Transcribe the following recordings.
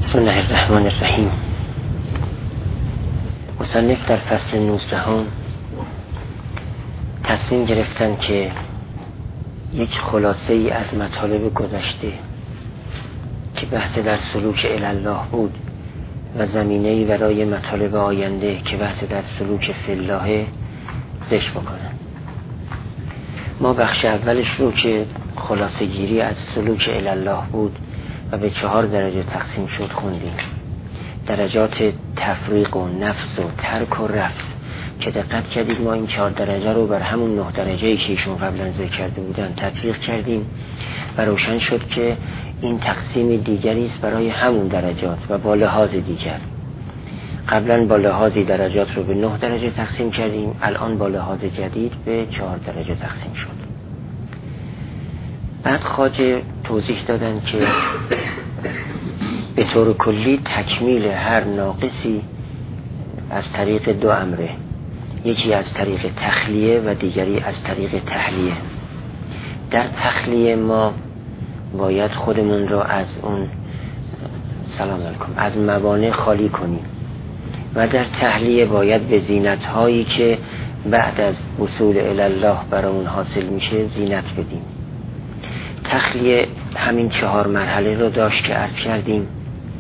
بسم الله الرحمن الرحیم. مصنف در فصل 19 تصمیم گرفتن که یک خلاصه ای از مطالب گذشته که بحث در سلوک الله بود و زمینه‌ای برای مطالب آینده که بحث در سلوک فی الله ذکر بکنن. ما بخش اولش رو که خلاصه گیری از سلوک الله بود و به 4 درجه تقسیم شد خوندیم. درجات تفریق و نفس و ترک و رفض که دقت کردید ما این 4 درجه رو بر همون 9 درجه‌ای که ایشون قبلا ذکر کرده بودن تطبیق کردیم و روشن شد که این تقسیم دیگری است برای همون درجات و با لحاظ دیگر. قبلا با لحاظ درجات رو به 9 درجه تقسیم کردیم، الان با لحاظ جدید به 4 درجه تقسیم شد. بعد خواجه توضیح دادن که به طور کلی تکمیل هر ناقصی از طریق 2 امره، یکی از طریق تخلیه و دیگری از طریق تحلیه. در تخلیه ما باید خودمون را از اون سلام علیکم از موانع خالی کنیم و در تحلیه باید به زینت هایی که بعد از وصول الله برامون حاصل میشه زینت بدیم. تخلیه همین 4 مرحله رو داشت که عرض کردیم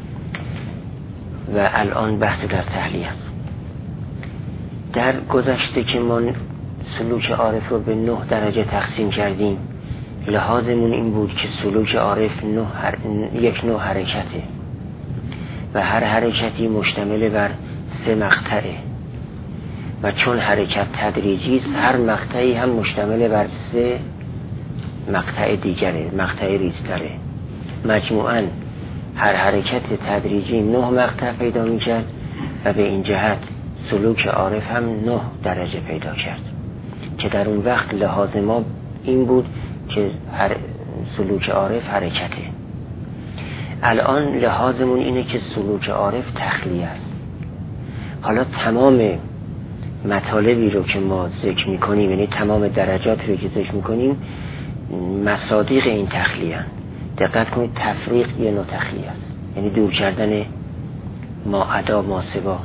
و الان بحث در تحلیه است. در گذشته که ما سلوک عارف رو به 9 درجه تقسیم کردیم، لحاظمون این بود که سلوک عارف یک نوع حرکته و هر حرکتی مشتمل بر 3 مقطعه و چون حرکت تدریجی است هر مقطعی هم مشتمل بر 3 مقطع دیگره، مقطع ریزتره. مجموعاً هر حرکت تدریجی 9 مقطع پیدا می کرد و به این جهت سلوک عارف هم 9 درجه پیدا کرد که در اون وقت لحاظ ما این بود که هر سلوک عارف حرکته. الان لحاظمون اینه که سلوک عارف تخلیه است. حالا تمام مطالبی رو که ما ذکر می کنیم، یعنی تمام درجات رو که ذکر می کنیم مصادیق این تخلیه. دقت کنید تفریق یه نوع تخلیه است، یعنی دور کردن ما عدا ما سوا.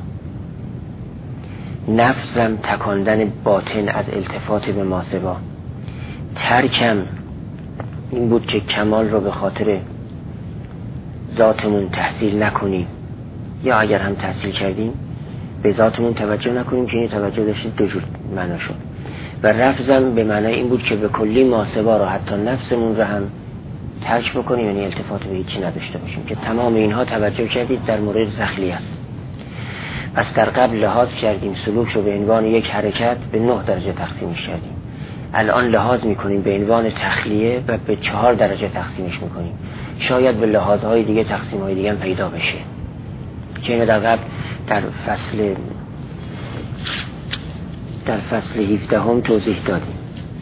نفسم تکاندن باطن از التفات به ما سوا. ترکم این بود که کمال رو به خاطر ذاتمون تحصیل نکنیم یا اگر هم تحصیل کردیم به ذاتمون توجه نکنیم که این توجه داشتید 2 جور معنا شد. و رفضم به معنای این بود که به کلی ماسوا رو حتی نفسمون رو هم ترک بکنیم، یعنی التفات به هیچی نداشته باشیم که تمام اینها توجه کردید در مورد تخلیه است. پس در قبل لحاظ کردیم سلوک رو به عنوان یک حرکت به 9 درجه تقسیمش کردیم. الان لحاظ میکنیم به عنوان تخلیه و به 4 درجه تقسیمش میکنیم. شاید به لحاظهای دیگه تقسیمهای دیگه هم پیدا بشه که اینو در قبل در فصل 17 هم توضیح دادیم.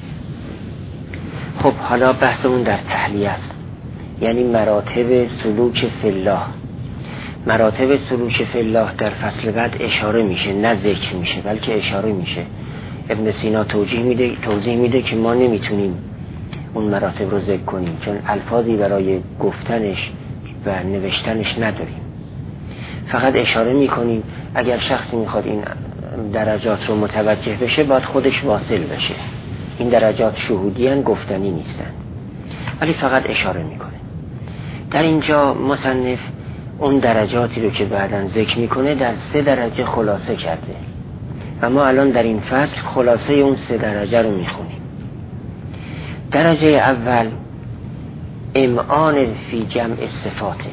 خب حالا بحثمون در تحلیه است، یعنی مراتب سلوک فی الله. مراتب سلوک فی الله در فصل بعد اشاره میشه، نه ذکر میشه بلکه اشاره میشه. ابن سینا توضیح میده که ما نمیتونیم اون مراتب رو ذکر کنیم چون الفاظی برای گفتنش و نوشتنش نداریم، فقط اشاره میکنیم. اگر شخصی میخواد این درجات رو متوجه بشه باید خودش واصل بشه. این درجات شهودی هن، گفتنی نیستن، ولی فقط اشاره میکنه. در اینجا مصنف اون درجاتی رو که بعداً ذکر میکنه در 3 درجه خلاصه کرده و ما الان در این فصل خلاصه اون 3 درجه رو میخونیم. درجه اول امعان فی جمع صفاته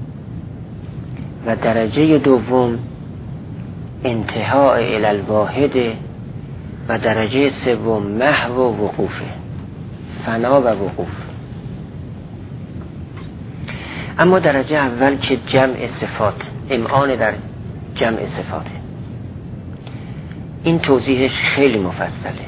و درجه دوم انتهاء الی الواحد و درجه سوم محو و وقوفه، فنا و وقوف. اما درجه اول که جمع صفات، امعان در جمع صفاته، این توضیحش خیلی مفصله.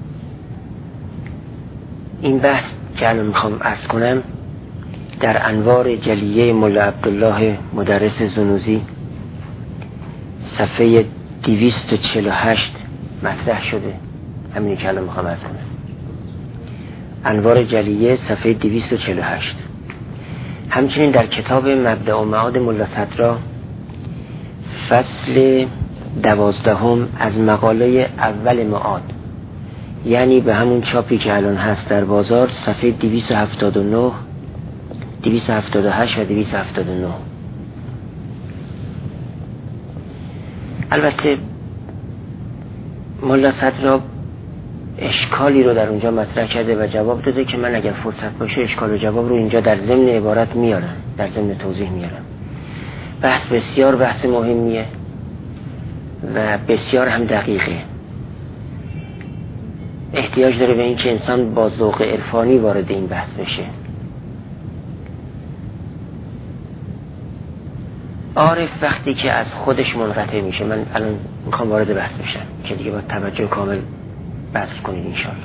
این بحث که الان میخوام عرض کنم در انوار جلیه مولا عبدالله مدرس زنوزی صفحه 248 مطرح شده. همینی که الان میخوام عرض کنم. انوار جلیه صفحه 248 همچنین در کتاب مبدأ و معاد ملا صدرا فصل 12 از مقاله اول معاد، یعنی به همون چاپی که الان هست در بازار، صفحه 279 278 و 279. البته ملا صدرا اشکالی رو در اونجا مطرح کرده و جواب داده که من اگر فرصت باشه اشکال و جواب رو اینجا در ضمن عبارت میارم، در ضمن توضیح میارم. بحث بسیار بحث مهمیه و بسیار هم دقیقه. احتیاج داره به این که انسان با ذوق عرفانی وارد این بحث بشه. عارف وقتی که از خودش منقطع میشه، من الان میخوام وارد بحث بشم که دیگه با توجه کامل بحث کنید انشالله.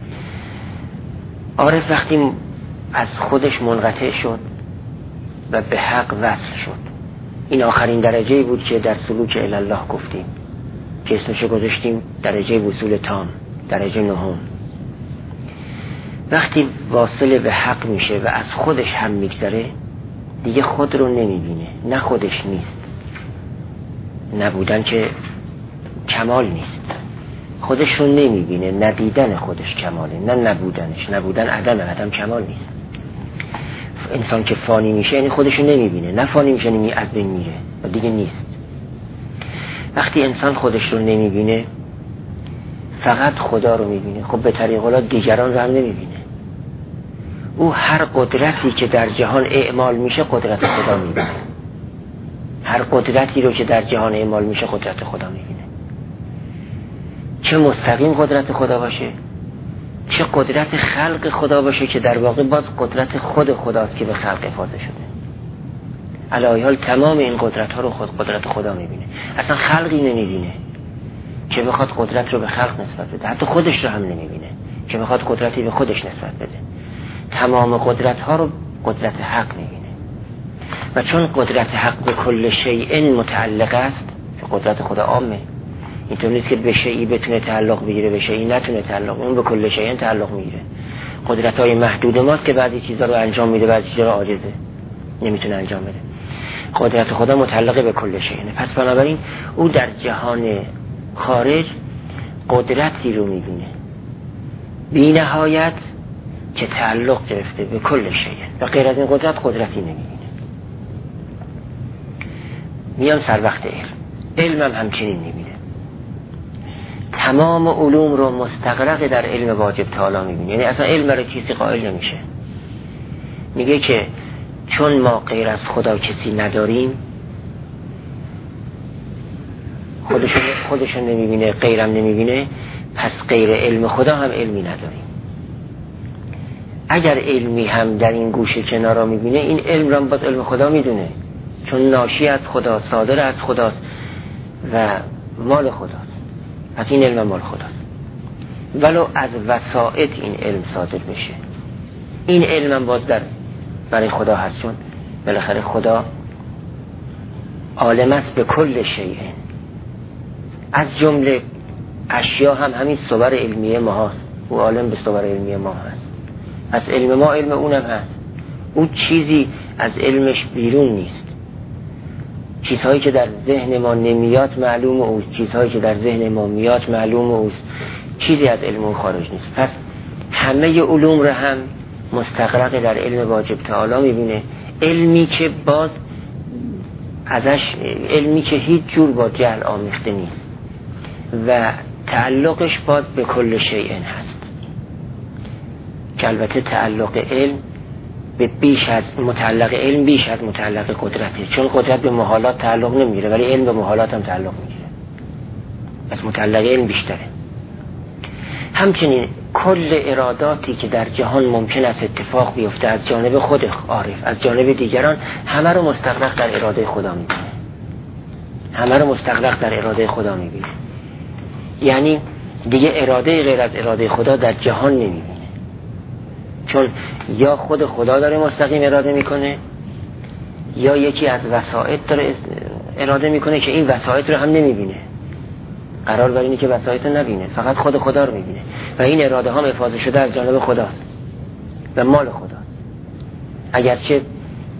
عارف وقتی از خودش منقطع شد و به حق وصل شد، این آخرین درجه بود که در سلوک الله گفتیم که اسمشو گذاشتیم درجه وصول تام، درجه نهم. وقتی واصل به حق میشه و از خودش هم میگذره، دیگه خود رو نمیبینه. نه خودش نیست، نبودن که کمال نیست. خودش رو نمیبینه، ندیدن خودش کماله، نه نبودنش. نبودن عدم کمال نیست. انسان که فانی میشه یعنی خودش رو نمیبینه، نه فانی میشه یعنی از بین میره و دیگه نیست. وقتی انسان خودش رو نمیبینه، فقط خدا رو میبینه. خب به طریق الله دیگران رو هم نمیبینه. او هر قدرتی که در جهان اعمال میشه قدرت خدا میبینه. هر قدرتی رو که در جهان اعمال میشه قدرت خدا میبینه. چه مستقیم قدرت خدا باشه، چه قدرت خلق خدا باشه که در واقع باز قدرت خود خداست که به خلق افاضه شده. علی حال تمام این قدرت ها رو قدرت خدا میبینه. اصلا خلقی نمیبینه که بخواد قدرت رو به خلق نسبت بده. حتی خودش رو هم نمیبینه که بخواد قدرتی به خودش نسبت بده. تمام قدرت ها رو قدرت حق میبینه. و چون قدرت حق به کل شیء متعلق است، قدرت خدا عامه، اینطور نیست که به شیئی بتونه تعلق بگیره به شیئی نتونه تعلق، اون به کل شیء تعلق میگیره. قدرت های محدود ماست که بعضی چیزا رو انجام میده، بعضی چیزا رو عاجزه، نمیتونه انجام بده. قدرت خدا متعلق به کل شیء. پس بنابراین او در جهان خارج قدرتی رو میبینه بی نهایت که تعلق گرفته به کل شیء و غیر از این قدرتی نمیبینه. میان سر وقت علم هم همچنین میبینه. تمام علوم رو مستغرق در علم واجب تعالی میبینه. یعنی اصلا علم رو کسی قائل نمیشه. میگه که چون ما غیر از خدا کسی نداریم، خودشون نمیبینه، غیرم نمیبینه، پس غیر علم خدا هم علمی نداریم. اگر علمی هم در این گوشه کنارا میبینه، این علم رو باز علم خدا میدونه، چون ناشی از خدا، صادر از خداست و مال خداست. پس این علم مال خداست، ولو از وسائط این علم صادر بشه. این علم باز برای خدا هست، چون بالاخره خدا عالم است به کل شیء. از جمله اشیا هم همین صور علمیه ما هست. او عالم به صور علمیه ما هست. از علم ما علم اونم هست. او چیزی از علمش بیرون نیست. چیزهایی که در ذهن ما نمیاد معلوم اوست، چیزهایی که در ذهن ما میاد معلوم اوست. چیزی از علم اون خارج نیست. پس همه علوم رو هم مستغرق در علم واجب تعالی میبینه. علمی که باز ازش، علمی که هیچ جور با جهل آمیخته نیست و تعلقش باز به کل شیء هست، که البته تعلق علم به بیش از متعلق علم بیش از متعلق قدرته، چون قدرت به محالات تعلق نمیگیره ولی علم به محالات هم تعلق میگیره. پس متعلق علم بیشتره. همچنین کل اراداتی که در جهان ممکن است اتفاق بیفته از جانب خود عارف، از جانب دیگران، همه رو مستغرق در اراده خدا میبینه. همه رو مستغرق در اراده خدا میبینه. یعنی دیگه اراده غیر از اراده خدا در جهان نمیبینه، چون یا خود خدا داره مستقیم اراده میکنه یا یکی از وسائط داره اراده میکنه که این وسائط رو هم نمیبینه. قرار بر اینه که وسائط رو نبینه، فقط خود خدا رو میبینه و این اراده ها افاضه شده از جانب خداست و مال خداست. اگرچه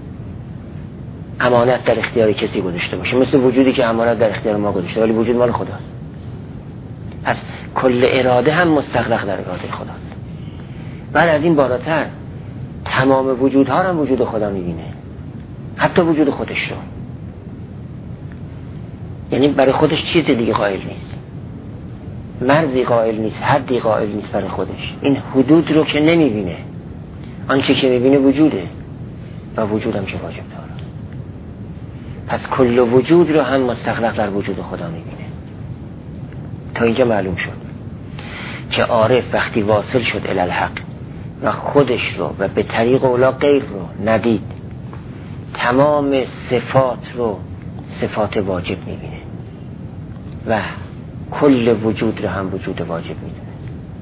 امانت در اختیار کسی گذاشته باشه، مثل وجودی که امانت در اختیار ما گذاشته ولی وجود مال خداست. پس کل اراده هم مستغرق در اراده خداست. بعد از این بالاتر تمام وجودها هم وجود خدا میبینه، حتی وجود خودش رو. یعنی برای خودش چیز دیگه قائل نیست، مرزی قائل نیست، حدی قائل نیست برای خودش. این حدود رو که نمیبینه، آنچه که میبینه وجوده و وجود هم چه واجب داره. پس کل وجود رو هم مستغرق در وجود خدا میبینه. تا اینجا معلوم شد که عارف وقتی واصل شد الی الحق و خودش رو و به طریق اولا غیر رو ندید، تمام صفات رو صفات واجب میبینه و کل وجود رو هم وجود واجب میدونه.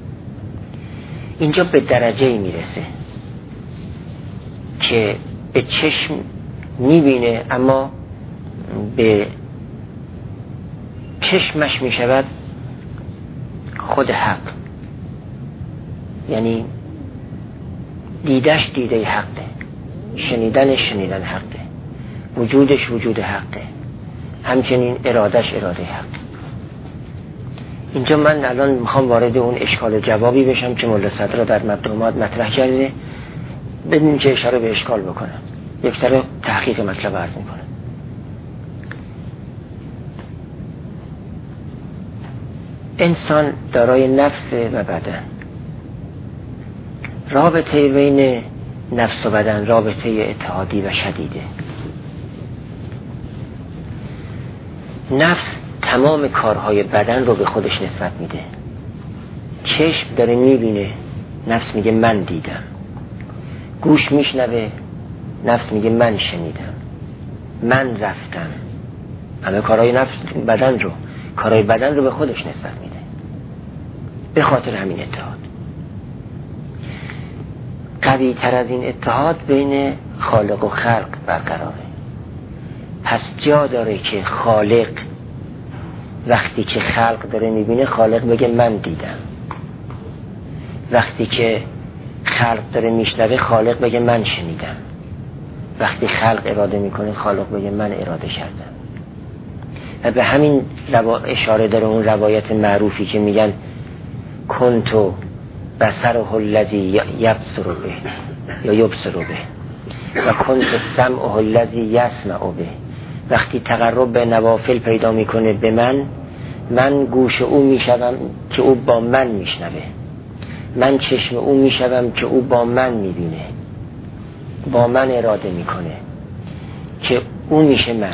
اینجا به درجه میرسه که به چشم میبینه اما به چشمش میشود خود حق، یعنی دیدش دیده حقه، شنیدنش شنیدن حقه، وجودش وجود حقه، همچنین ارادش اراده حقه. اینجا من الان میخوام وارد اون اشکال جوابی بشم که مولا صدر در مبدومات مطرح کرده، بدون که اشاره به اشکال بکنم، یک سر تحقیق مطلب عرض میکنم. انسان دارای نفس و بدن، رابطه بین نفس و بدن رابطه اتحادی و شدیده. نفس تمام کارهای بدن رو به خودش نسبت میده. چشم داره میبینه، نفس میگه من دیدم. گوش میشنوه، نفس میگه من شنیدم، من رفتم. همه کارهای نفس بدن رو، کارهای بدن رو به خودش نسبت میده. به خاطر همین اتحاد قوی تر از این اتحاد بین خالق و خلق برقراره. پس جا داره که خالق وقتی که خلق داره میبینه خالق بگه من دیدم، وقتی که خلق داره میشنوه خالق بگه من شنیدم، وقتی خلق اراده میکنه خالق بگه من اراده کردم. و به همین اشاره داره اون روایت معروفی که میگن کنتو بصره الذی یبصر به یا یبصر به و کنتو سمعه الذی یسمع به. وقتی تقرب به نوافل پیدا میکنه به من گوش او میشوم که او با من میشنوه، من چشم او میشوم که او با من میبینه، با من اراده میکنه که او میشه من.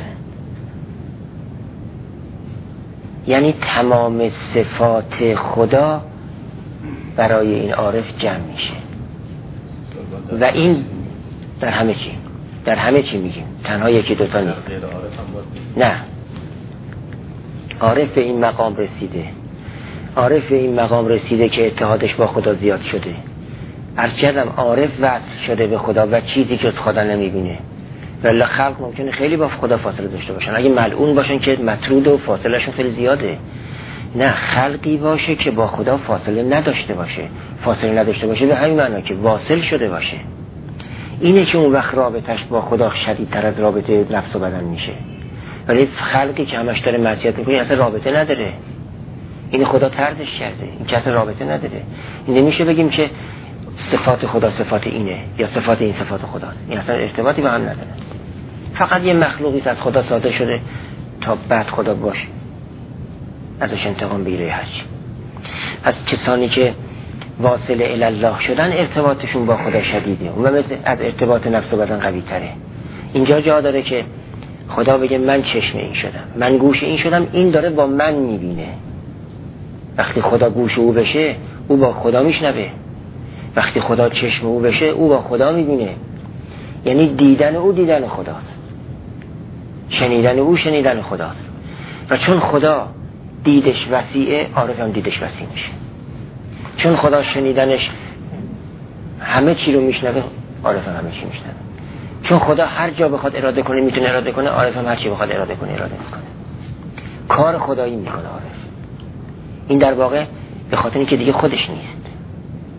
یعنی تمام صفات خدا برای این عارف جمع میشه و این در همه چی میگیم، تنها یکی دوتا نیست. نه، عارف به این مقام رسیده، عارف به این مقام رسیده که اتحادش با خدا زیاد شده. ارچدم عارف وصل شده به خدا و چیزی که از خدا نمیبینه. ولی خلق ممکنه خیلی با خدا فاصله داشته باشن، اگه ملعون باشن که مطرود و فاصله شون خیلی زیاده. نه، خلقی باشه که با خدا فاصله نداشته باشه. فاصله نداشته باشه به همین معنی که واصل شده باشه. اینه که اون وقت رابطش با خدا شدیدتر از رابطه نفس و بدن میشه. ولی خلقی که همش داره معصیت میکنه اصلا رابطه نداره، این خدا طردش کرده، این که اصلا رابطه نداره. این نمیشه بگیم که صفات خدا صفات اینه یا صفات این صفات خداست، این اصلا ارتباطی با هم نداره. فقط یه مخلوقی از خدا صادر شده تا بعد خدا باشه، ازش انتقام بگیره هرچی. از کسانی که واصل الی الله شدن ارتباطشون با خدا شدیده و مثل از ارتباط نفس و بدن قوی تره. اینجا جا داره که خدا بگه من چشم این شدم، من گوش این شدم، این داره با من میبینه. وقتی خدا گوش او بشه او با خدا میشنوه، وقتی خدا چشم او بشه او با خدا میبینه. یعنی دیدن او دیدن خداست، شنیدن او شنیدن خداست. و چون خدا دیدش وسیعه، عارف هم دیدش وسیع میشه. چون خدا شنیدنش همه چی رو میشنوه، عارف هم همه چی میشنوه. چون خدا هر جا بخواد اراده کنه میتونه اراده کنه، عارف هم هر چی بخواد اراده کنه اراده میکنه. کار خدایی میکنه عارف. این در واقع به خاطر اینکه دیگه خودش نیست،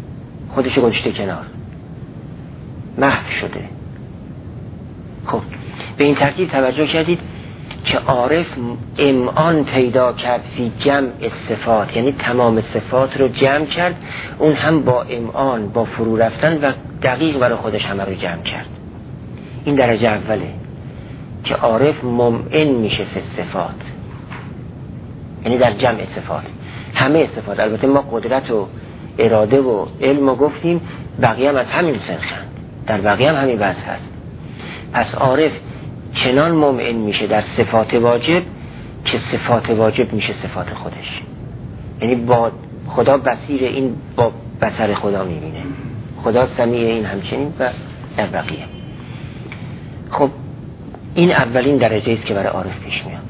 خودشو گذاشته کنار، محو شده. خب به این ترتیب توجه کردید که عارف امعان پیدا کرد فی جمع صفات، یعنی تمام صفات رو جمع کرد، اون هم با امعان، با فرو رفتن و دقیق برای خودش همه رو جمع کرد. این درجه اوله که عارف ممعن میشه فی صفات، یعنی در جمع صفات، همه صفات. البته ما قدرت و اراده و علم رو گفتیم، بقیه هم از همین سنخند، در بقیه هم همین وضع هست. پس عارف چنان ممعن میشه در صفات واجب که صفات واجب میشه صفات خودش، یعنی با خدا بصیر، این با بصر خدا میبینه، خدا سمیع این همچنین و در بقیه. خب این اولین درجه است که برای عارف پیش میاد.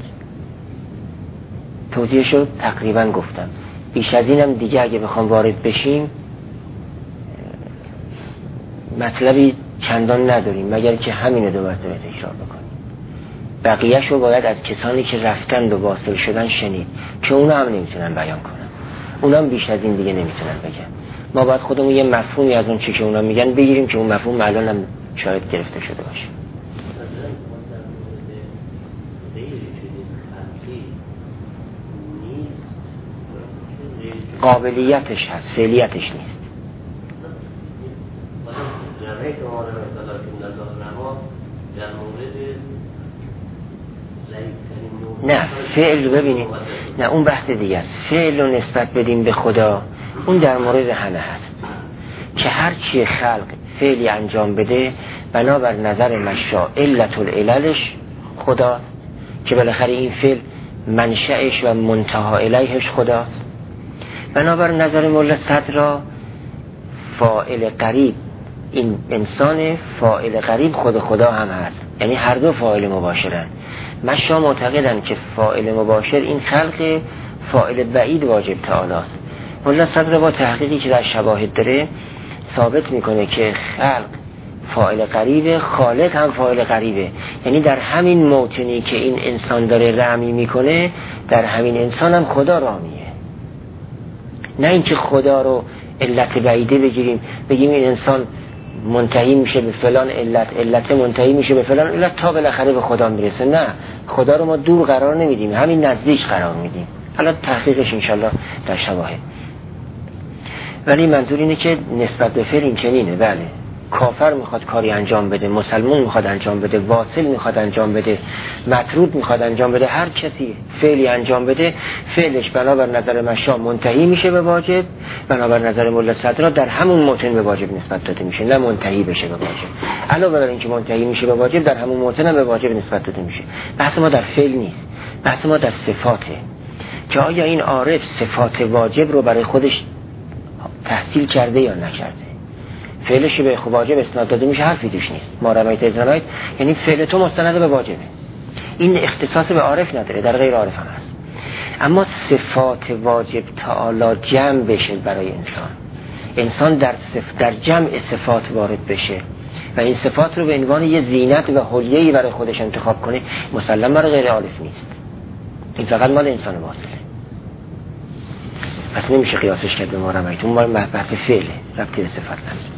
توضیحشو تقریبا گفتم، بیش از اینم دیگه اگه بخوام وارد بشیم مطلبی چندان نداریم، مگر که همینو دو مرتبه تکرار بکنیم. بقیه‌شو باید از کسانی که رفتند و واصل شدن شنید که اونا هم نمیتونن بیان کنن، اونا هم بیش از این دیگه نمیتونن بگن. ما باید خودمون یه مفهومی از اون چی که اونا میگن بگیریم که اون مفهوم الان هم شاید گرفته شده باشه. قابلیتش هست، فعلیتش نیست. نه فعل ببینید، نه اون بحث دیگه است. فعل رو نسبت بدیم به خدا، اون در مورد همه هست که هر چی خلق فعلی انجام بده بنابر نظر مشا علت العللش خداست، که بالاخره این فعل منشأش و منتها الیهش خداست. بنابر نظر مولا صدرا فاعل قریب این انسان، فاعل قریب خود خدا هم هست، یعنی هر دو فاعل مباشرن. مشا معتقدن که فاعل مباشر این خلق، فاعل بعید واجب تعالی است. مولا صدر با تحقیقی که در شواهد داره ثابت میکنه که خلق فاعل قریبه، خالق هم فاعل قریبه، یعنی در همین موطنی که این انسان داره رمی میکنه در همین انسان هم خدا رامیه. نه اینکه خدا رو علت بعیده بگیریم بگیم این انسان منتهی میشه به فلان علت منتهی میشه به فلان علت تا بالاخره به خدا میرسه. نه، خدا رو ما دور قرار نمیدیم، همین نزدیک قرار میدیم. حالا تحقیقش انشالله در شواهد. ولی منظور اینه که نسبت به فعل این چنینه. بله، کافر میخواد کاری انجام بده، مسلمان میخواد انجام بده، واصل میخواد انجام بده، مطرود میخواد انجام بده، هر کسی فعلی انجام بده فعلش بنابر نظر مشا منتهی میشه به واجب، بنابر نظر مولا صدرا در همون موطن به واجب نسبت داده میشه، نه منتهی بشه به واجب. علاوه بر اینکه منتهی میشه به واجب در همون موطن هم به واجب نسبت داده میشه. بحث ما در فعل نیست، بحث ما در صفاته که آیا این عارف صفات واجب رو برای خودش تحصیل کرده یا نکرده. فعلش به واجب اسناد داده میشه، حرفی توش نیست. ما رمیت اذ رمیت یعنی فعل تو مستند به واجبه. این اختصاص به عارف نداره، در غیر عارف هم هست. اما صفات واجب تعالی جمع بشه برای انسان در جمع صفات وارد بشه و این صفات رو به عنوان یه زینت و حلیه‌ای برای خودش انتخاب کنه، مسلم برای غیر عارف نیست. این فقط مال انسان واصله. پس نمیشه قیاسش کرد به ما رمیت. اون مال بحث فعله، ربطی به صفات نداره.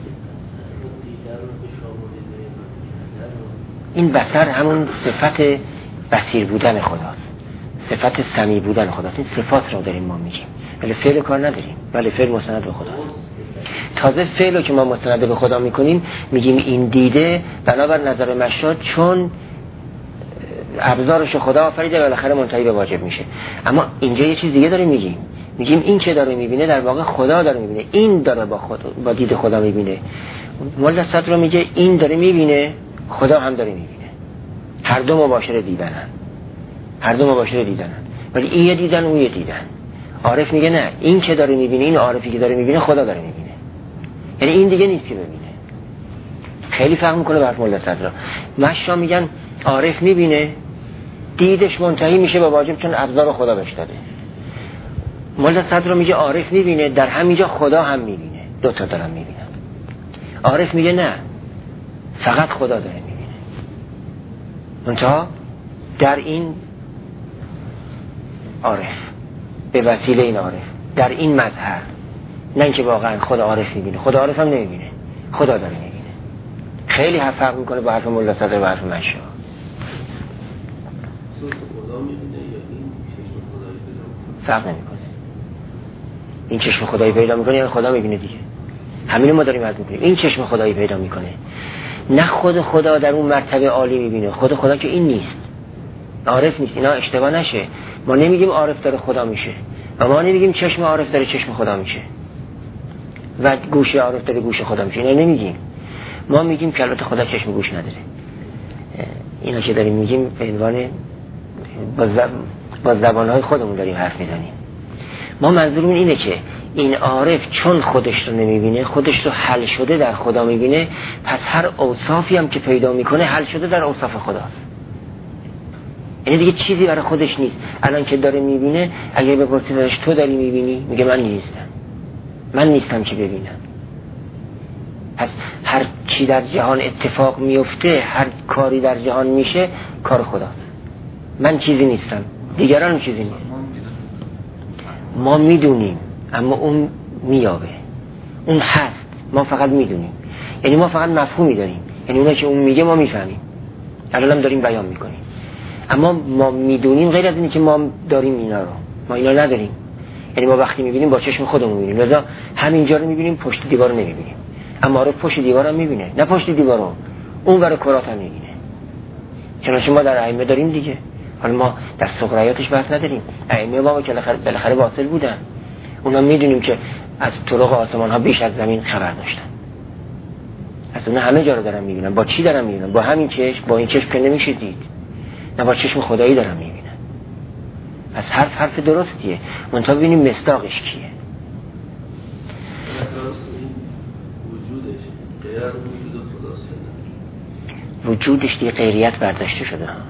این بصر همون صفت بصیر بودن خداست، صفت سمیع بودن خداست. این صفات رو داریم ما میگیم، ولی فعل کار نداریم. ولی فعل مستند به خداست. تازه فعل رو که ما مستند به خدا میکنیم میگیم این دیده بنابر نظر مشا چون ابزارش خدا آفریده و بالاخره منتهی به واجب میشه. اما اینجا یه چیز دیگه داریم میگیم این که داره میبینه در واقع خدا داره میبینه، این داره با دید خدا میبینه. مولا صدر میگه این داره میبینه، خدا هم داره میبینه، هر دو مباشر دیدنن، ولی این یه دیدن اون یه دیدن. عارف میگه نه، این که داره میبینه، این عارفی که داره میبینه خدا داره میبینه، یعنی این دیگه نیست که ببینه. خیلی فرق میکنه با مولا صدر. مشا میگن عارف میبینه، دیدش منتهی میشه به واجب چون ابزار خدا بهش داده. مولا صدر میگه عارف میبینه، در همینجا خدا هم میبینه، دو تا دارن میبینن. عارف میگه نه، فقط خدا داره میبینه. منتها در این عارف، به وسیله این عارف، در این مظهر، نه اینکه واقعا خدا عارف میبینه، خدا عارف هم نمیبینه، خدا داره میبینه. خیلی فرق میکنه با حرف ملا صدر و حرف منشا. فرق نمیکنه. این چشم خدایی پیدا میکنه یا خدا میبینه دیگه. همین ما داریم عرض میکنیم. این چشم خدایی پیدا میکنه. نه خود خدا در اون مرتبه عالی میبینه. خود خدا که این نیست. عارف نیست. اینا اشتباه نشه. ما نمیگیم عارف داره خدا میشه. و ما نمیگیم چشم عارف داره چشم خدا میشه. و گوش عارف داره گوش خدا میشه. اینا نمیگیم. ما میگیم که البته خدا چشم گوش نداره. اینا که داریم میگیم به عنوان با زبانهای خودمون داریم حرف میزنیم. ما منظورمون اینه که این عارف چون خودش رو نمیبینه، خودش رو حل شده در خدا میبینه، پس هر اوصافی هم که پیدا میکنه حل شده در اوصاف خداست. یعنی دیگه چیزی برای خودش نیست. الان که داره میبینه، اگه بپرسی ازش تو داری میبینی، میگه من نیستم. من نیستم که ببینم. پس هر چی در جهان اتفاق میفته، هر کاری در جهان میشه، کار خداست. من چیزی نیستم، دیگران چیزی نیست. ما میدونیم اما اون میابه، اون هست، ما فقط میدونیم. یعنی ما فقط مفهومی داریم، یعنی اونایی که اون میگه ما میفهمیم، الان هم داریم بیان میکنیم، اما ما میدونیم غیر از اینی که ما داریم اینا رو، ما اینا نداریم. یعنی ما وقتی میبینیم با چشم خودمون میبینیم، لذا همینجا رو میبینیم، پشت دیوار رو نمیبینیم. اما رو پشت دیوار هم میبینه، نه پشت دیوار رو، اون برای کرات هم میبینه. چنانچه ما در ائمه داریم دیگه. حالا ما در صغریاتش بحث نداریم. ائمه ما که بالاخره واصل بودن، اونا میدونیم که از طرق آسمان ها بیش از زمین خبر داشتن. از اونا همه جا رو دارن میبینن. با چی دارن میبینن؟ با همین چشم. با این چشم که نمیشه دید، نه با چشم خدایی دارن میبینن. پس حرف درستیه، منتها ببینیم مصداقش کیه. وجودش دیگه غیریت برداشته شده ها.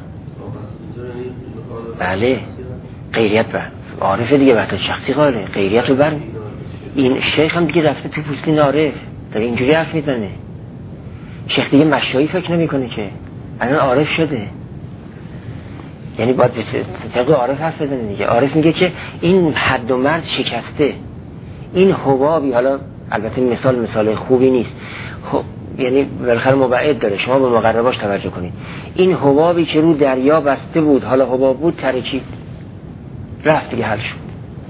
بله غیریت عارف دیگه وقت شخصی قاله غیریت رو بر. این شیخ هم دیگه رفته تو پوستین عارف، داره اینجوری حرف میزنه. شیخ دیگه مشایی فکر نمی کنه که الان عارف شده. یعنی باید به طبق عارف حرف بزنه دیگه. عارف میگه که این حد و مرز شکسته، این حبابی، حالا البته مثال خوبی نیست، یعنی بالاخره مبعد داره، شما به مقرباش توجه کنید. این حبابی که رو دریا بسته بود، حالا حباب بود، ترکید، رفت دیگه، حل شد.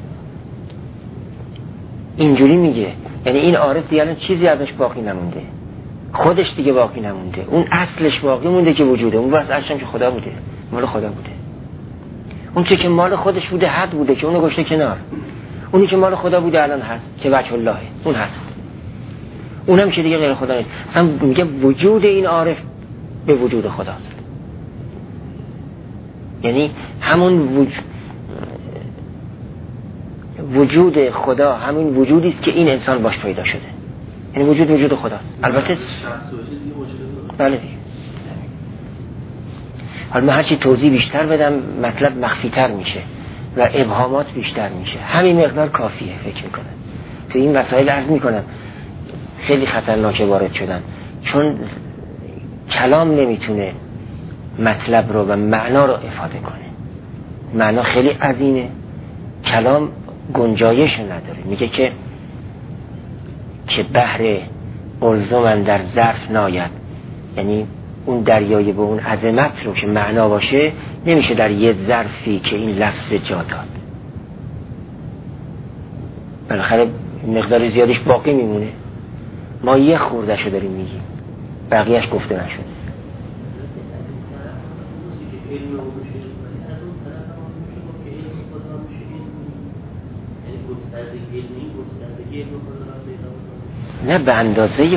اینجوری میگه. یعنی این عارف دیگه الان چیزی ازش باقی نمونده، خودش دیگه باقی نمونده، اون اصلش باقی مونده که وجوده. اون واسه اصلش که خدا بوده، مال خدا بوده. اون چه که مال خودش بوده حد بوده که اونو گشته کنار. اونی که مال خدا بوده الان هست که وجه اللهه، اون هست. اونم که دیگه غیر خدا نیست. اصلا میگه وجود این عارف به وجود خداست. یعنی همون وجود خدا همین وجودی است که این انسان باش پیدا شده. یعنی وجود خداست. البته بله دیگه. حالا من هرچی توضیح بیشتر بدم مطلب مخفی‌تر میشه و ابهامات بیشتر میشه. همین مقدار کافیه فکر میکنم. تو این مسائل عرض میکنم خیلی خطرناکه وارد شدن، چون کلام نمیتونه مطلب رو و معنا رو افاده کنه. معنا خیلی عظیمه، کلام گنجایش نداره. میگه که بحر قلزم در ظرف ناید، یعنی اون دریای به اون عظمت رو که معنا باشه نمیشه در یه ظرفی که این لفظ جا داد. بالاخره مقدار زیادش باقی میمونه. ما یه خوردهشو داریم میگیم، بقیهش گفته نشده. نه به اندازه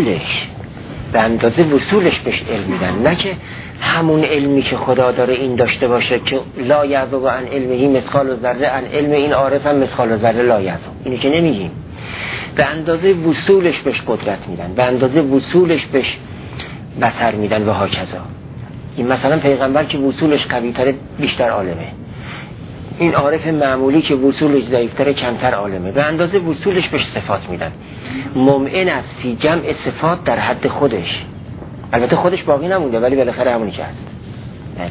وصولش بهش علم میدن، نه که همون علمی که خدا داره این داشته باشه که لا یعزب عن علمه مثقال ذره، عن علم این عارف هم مثقال ذره لا یعزب. اینی که نمیگیم. به اندازه وصولش بهش قدرت میدن، به اندازه وصولش بهش بصر میدن و هاکذا. این مثلا پیغمبر که وصولش قوی‌تره بیشتر عالمه، این عارف معمولی که وصولش ضعیف‌تره کمتر عالمه. به اندازه وصولش بهش صفات میدن. ممعن است فی جمع صفات در حد خودش. البته خودش باقی نمونده ولی بالاخره همونی که هست. بله.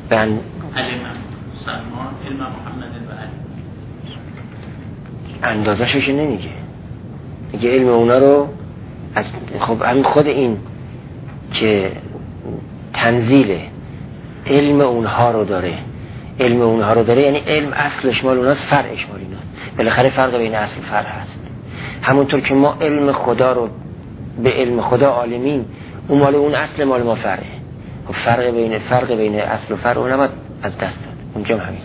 علم سلمان علم محمد و علی اندازه‌شو نمیگه، میگه علم اونا رو از خب همین خود این که تنزیل علم اونها رو داره، علم اونها رو داره یعنی علم اصلش مال اوناست، فرعش مال ایناست. بالاخره فرق بین اصل و فرع هست. همونطور که ما علم خدا رو به علم خدا عالمین، اون مال اون اصل، مال ما فرعه. خب فرق بین اصل و فرع اون نباید از دست داد. اونجا همین.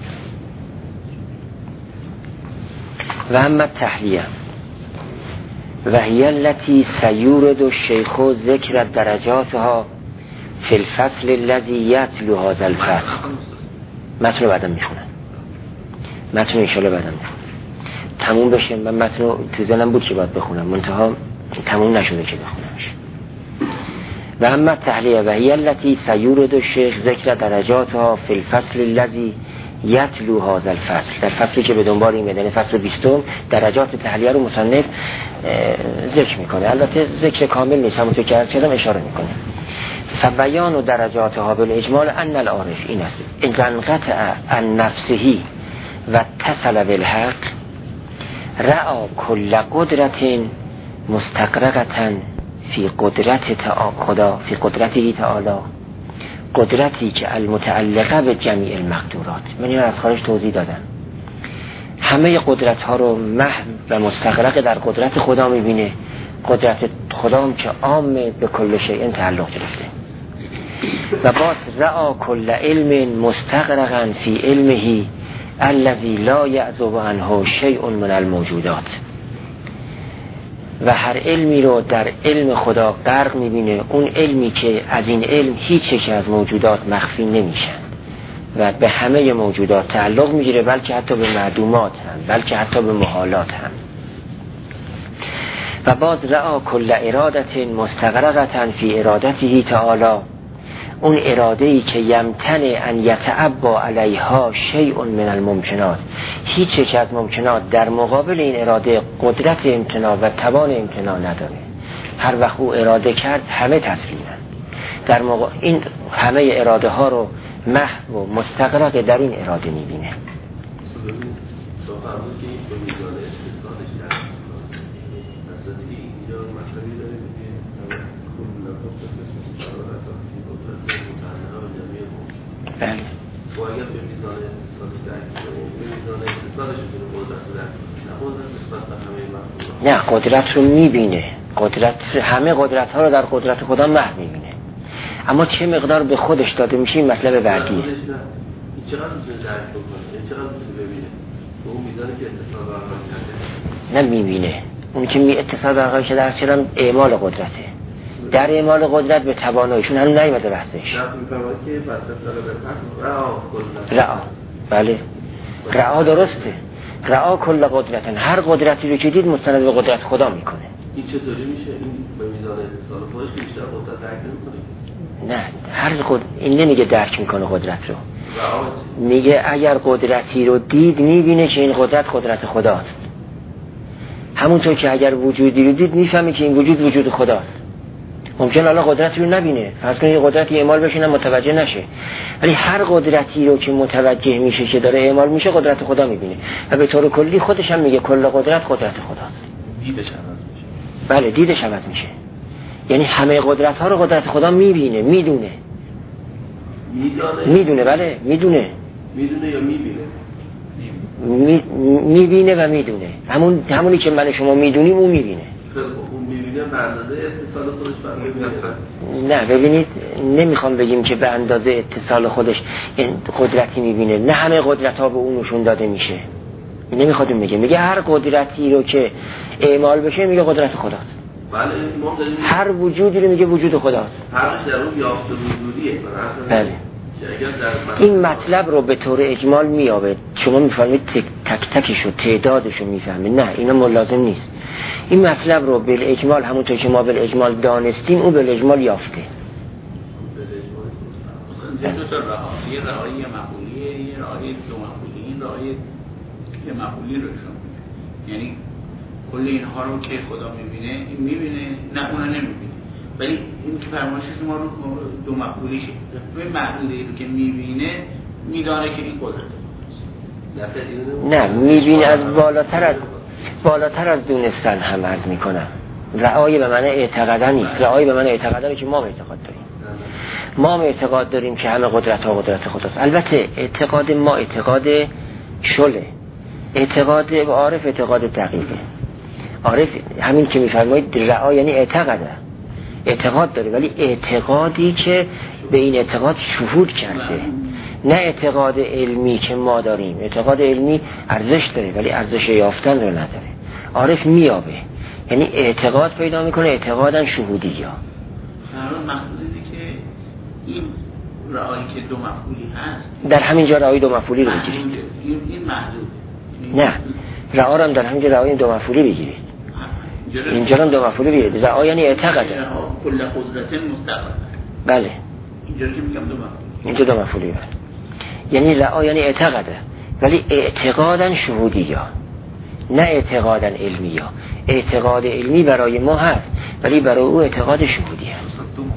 و اما تحلیه و هی التي سیورد الشیخ ذکر درجاتها فی الفصل الذی یتلو هذا الفصل. متن رو بعدم میخونم، متن رو انشاءالله بعدم میخونم، تموم بشه. من متن رو تو ذهنم بود که باید بخونم، منتها تموم نشده که بخونمش. و اما تحلیه و هی التي سیورد الشیخ ذکر درجاتها فی الفصل الذی یتلو هذا الفصل. در فصلی که به دنبال این میدن، فصل 20 درجات تحلیه رو مصنف ذکر میکنه. البته ذکر کامل نیست، همونطور که عرض کردم اشاره میکنه. فبیان و درجاتها بالاجمال ان العارف این است اذا انقطع عن نفسه و اتصل بالحق رأى کل قدرت مستغرقة فی قدرت خدا، فی قدرته تعالی، قدرتی که المتعلقه به جمیع المقدورات. من این از خارج توضیح دادم. همه قدرت ها رو محو و مستغرق در قدرت خدا میبینه. قدرت خدا هم که عام به کل شیء تعلق گرفته. و باز رأى کل علم مستغرقا فی علمه الذی لا یعزب عنه شیء من الموجودات. و هر علمی رو در علم خدا غرق میبینه، اون علمی که از این علم هیچ یک از موجودات مخفی نمیشن و به همه موجودات تعلق میگیره، بلکه حتی به معدومات هم، بلکه حتی به محالات هم. و باز رأى کل ارادت مستغرقة فی ارادته تعالی، اون اراده‌ای که یمتنع ان یتعبا علیها شیء من الممکنات، هیچ یک از ممکنات در مقابل این اراده قدرت امتناع و توان امتناع نداره. هر وقت او اراده کرد همه تسلیمن. در این همه اراده ها رو محو و مستغرق در این اراده میبینه. بله. نه، قدرت رو میبینه، همه قدرت ها رو در قدرت خدا محو میبینه، اما چه مقدار به خودش داده میشه این مطلب بعدیه. نه میبینه، اون که اتصال برقرار شده درست شدن اعمال قدرته، در اعمال قدرت به تواناییشون هنوز نیومده بحثش. رعا، بله رعا درسته، رعا کل قدرت، هر قدرتی رو که دید مستند به قدرت خدا میکنه. این چطوری میشه؟ این به میزان اتصال خودش بیشتر قدرت درک نمیکنه؟ نه، این نمیگه درک میکنه قدرت رو، میگه اگر قدرتی رو دید میبینه که این قدرت خداست. همونطور که اگر وجودی رو دید میفهمه که این وجود خداست. ممکن الله قدرتی رو نبینه، فرض کنید این قدرتی اعمال بشه متوجه نشه، ولی هر قدرتی رو که متوجه میشه که داره اعمال میشه قدرت خدا میبینه و به طور کلی خودش هم میگه کل قدرت خداست. دیدش عوض میشه. بله، دیدش عوض میشه، یعنی همه قدرت ها رو قدرت خدا میبینه، میدونه. بله میدونه یا میبینه؟ میبینه و میدونه. همونی که من شما میدونیم اون میبینه. اون میبینه به اندازه اتصال خودش برمی‌بینه. نه ببینید، نمیخوام بگیم که به اندازه اتصال خودش این قدرتی میبینه، نه همه قدرت ها به اون نشون داده میشه. نمیخواد میگه هر قدرتی رو که اعمال بشه میگه قدرت خداست. بله، هر وجودی رو میگه وجود خداست. فرقش در اون یافت وجودیه. بله. این مطلب رو به طور اجمال میابه، شما میفهمید تک تکش و تعدادش رو میفهمید. نه، اینا ملازم نیست. این مطلب رو بالاجمال همونطور که ما بالاجمال دانستیم او بالاجمال یافته. یه رعایی مقولیه، یه رعایی دو مقولی، این رعایی یه مقولی رو شما، یعنی کل اینها رو که خدا میبینه، این میبینه، نه اونها نمیبینه، ولی این که فرمایش شما رو دو مقولی شد به مقولی رو که میبینه میدانه که این قدرت نه میبینه از بالاتر از دونستن هم عرض میکنم. رعای به معنی اعتقادن نیست، رعای به معنی اعتقادن که ما اعتقاد داریم. ما اعتقاد داریم که همه قدرت ها قدرت خداست. البته اعتقاد ما اعتقاد شله، اعتقاد عارف اعتقاد دقیقه. عارف همین که میفرمایید رعا یعنی اعتقاد داره، ولی اعتقادی که به این اعتقاد شهود کرده، نه اعتقاد علمی که ما داریم. اعتقاد علمی ارزش داره ولی ارزش یافتن رو نداره. عارف میابه، یعنی اعتقاد پیدا میکنه، اعتقادن شهودی یا مقصودی که این رعایی که دو مفعولی هست در همینجا رعای دو مفعولی رو بگیرید. این محدود نه، رعا رو هم در همینجا رعای دو مفعولی بگیرید. اینجا هم دو مفعولی بگیرید. رعا یعنی اعتقاده. کل قدرت مستقل. بله. اینجا که میگم دو مفعولی. اینجا دو مفعولی بله. یعنی رعا یعنی اعتقاده، ولی اعتقادن شهودی یا نه اعتقادن علمی یا. اعتقاد علمی برای ما هست ولی برای او اعتقاد شهودی هست.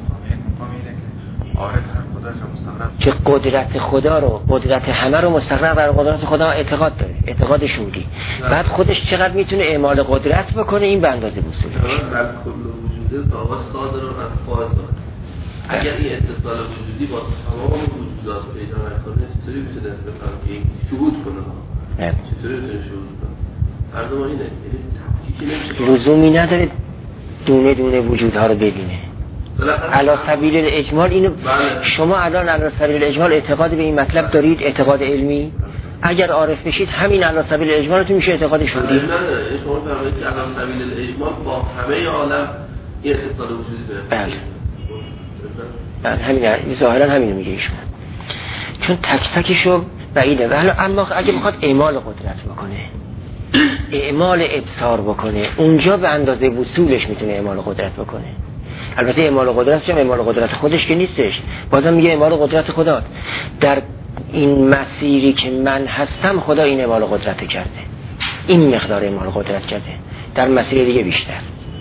که قدرت خدا رو، قدرت همه رو مستقر بر قدرت خدا اعتقاد داره، اعتقاد شهودی. بعد خودش چقدر میتونه اعمال قدرت بکنه این به اندازه وصوله. در کل وجوده تا صادر و فاز داره. اگر این اتصال وجودی با تمام وجودات پیدا نکنه چطوری میتونه بفهم که شهود کنه؟ چطوری میتونه شهود کنه؟ عرض ما اینه، لزومی نداره دونه دونه وجودها رو ببینه. علی سبیل الاجمال اینو شما الان علی سبیل الاجمال اعتقاد به این مطلب دارید، اعتقاد علمی. اگر عارف بشید همین علی سبیل الاجمال تو میشه اعتقاد شهودی. نه شما فرمایید که علی سبیل الاجمال با همه عالم این اتصال وجودی داره. بله همین ظاهرا همینو میگه ایشون، چون تک تکشو بعیده. ولی اما اگه بخواد اعمال قدرت بکنه، اعمال ابصار بکنه، اونجا به اندازه وصولش میتونه اعمال قدرت بکنه. البته اعمال قدرت چه اعمال قدرت خودش که نیستش، بازم میگه اعمال قدرت خداست. در این مسیری که من هستم خدا این اعمال قدرت کرده، این مقدار اعمال قدرت کرده، در مسیر دیگه بیشتر.